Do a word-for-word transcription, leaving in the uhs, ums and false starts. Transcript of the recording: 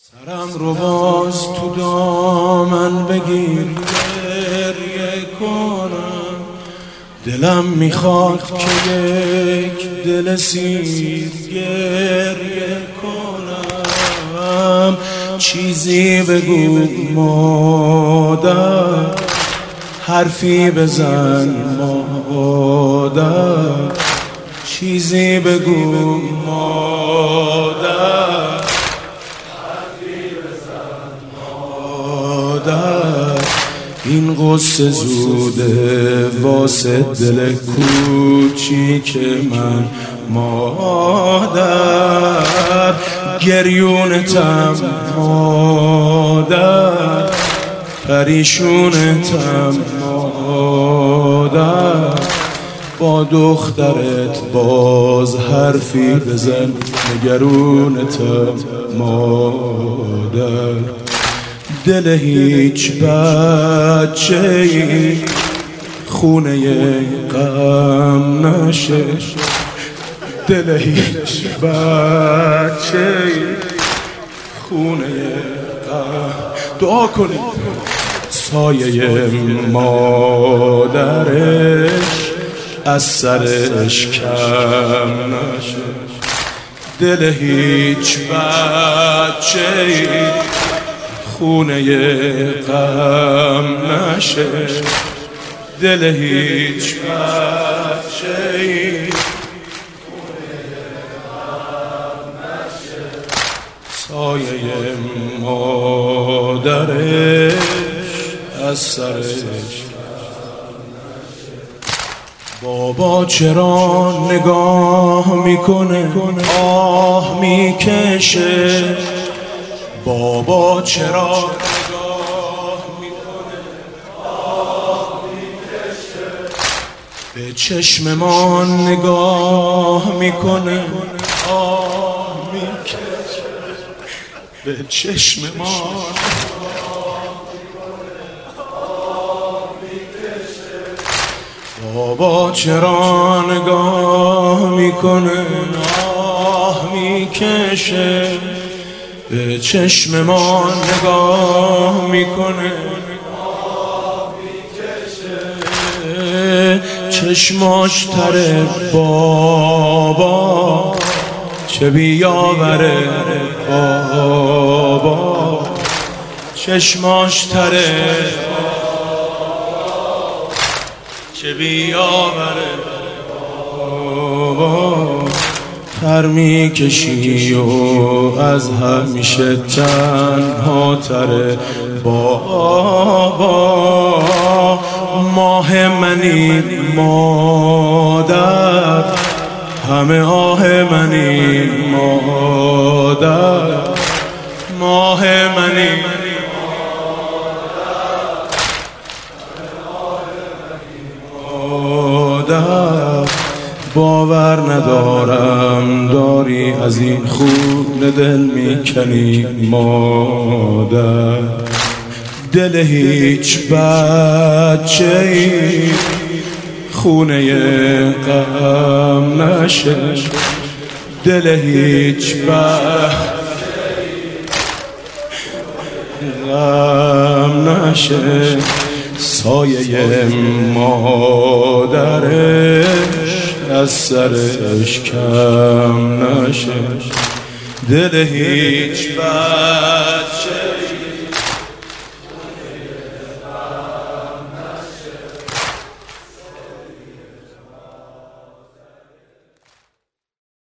سرم رو باز تو دامن بگیر گریه کنم، دلم میخواد که یک دل سیر گریه کنم. چیزی بگو مادر، حرفی بزن مادر، چیزی بگو مادر، حرفی بزن مادر. این قصه زوده واسه دل کوچیک من مادر، گریونتم مادر، پریشونتم مادر. با دخترت باز حرفی بزن، نگرونتم مادر. دل هیچ بچه‌ای خونه غم نشه، دل هیچ بچه‌ای خونه غم. دعا کنید سایه مادرش از سرش کم نشه. دل هیچ بچه‌ای خونه غم نشه، دل هیچ بچه‌ای خونه غم نشه. سایه مادرش از سرش. بابا چرا نگاه میکنه آه میکشه، بابا چرا نگاه میکنه آه میکشه. به چشم ما نگاه میکنه آه میکشه، به چشم ما بابا چرا نگاه میکنه آه میکشه. به چشم ما نگاه میکنه آه میکشه. چشماش تره بابا، چه بیاوره بابا. چشماش تره چه بیاوره بابا. پر میکشی و از همیشه تنها تره بابا. ماه منی مادر، همه آه منی مادر. ماه منی باور ندارم داری از این خون دل میکنی مادر. دل هیچ بچه‌ای خونه غم نشه، دل هیچ بچه‌ای غم نشه. سایه مادرش از سرش کم نشه، دل هیچ